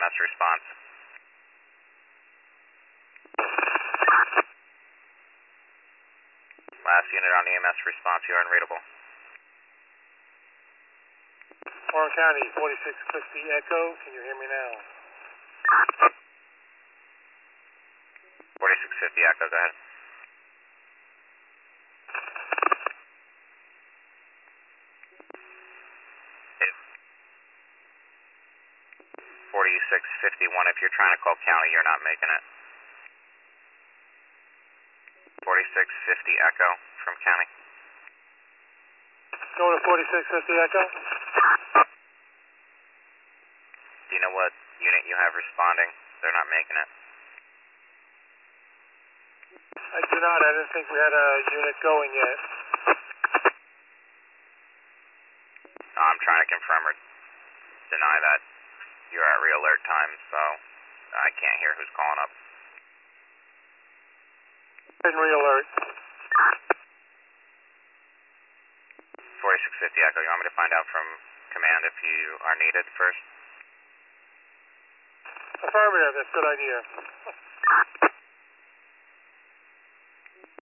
EMS response. Last unit on EMS response, you are unreadable. Warren County, 4650 Echo, can you hear me now? 4650 Echo, go ahead. 4651, if you're trying to call county, you're not making it. 4650 Echo from county. Go to 4650 Echo. Do you know what unit you have responding? They're not making it. I do not. I didn't think we had a unit going yet. I'm trying to confirm or deny that you're at re-alert time, so I can't hear who's calling up. In re-alert. 4650 Echo, you want me to find out from command if you are needed first? Affirmative, that's a good idea.